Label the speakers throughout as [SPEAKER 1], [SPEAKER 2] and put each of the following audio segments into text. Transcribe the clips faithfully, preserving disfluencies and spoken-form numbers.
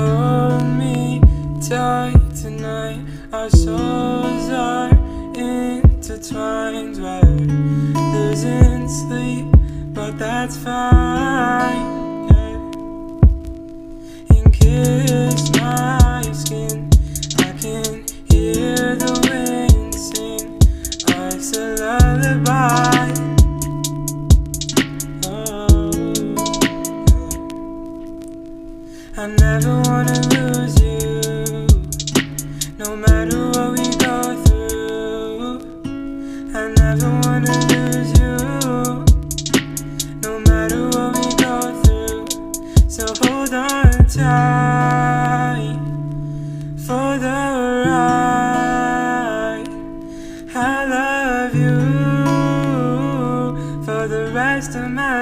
[SPEAKER 1] hold me tight tonight. Our souls are intertwined. We're losing sleep, but that's fine, yeah. And kiss my skin, I can hear the wind sing us a lullaby. I never wanna lose you, no matter what we go through. I never wanna lose you, no matter what we go through. So hold on tight for the ride. I love you for the rest of my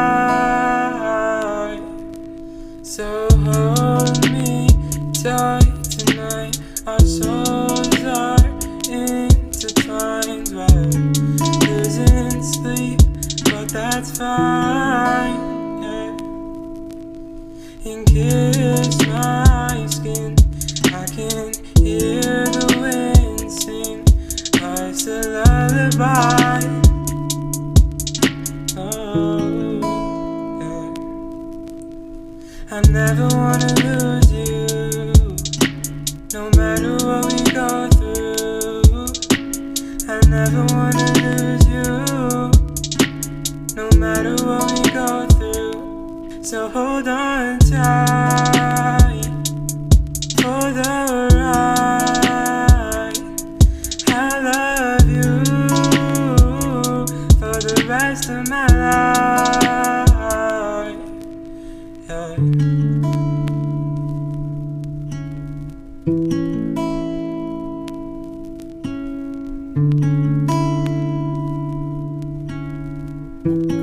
[SPEAKER 1] life. So hold me tight tonight. Our souls are intertwined. We're losing sleep, but that's fine, yeah. And kiss my skin, I can hear the wind sing us a lullaby. Oh, I never wanna lose you, no matter what we go through. I never wanna lose you, no matter what we go through. So hold on tight for the ride. I love you for the rest of my life, yeah. Thank you.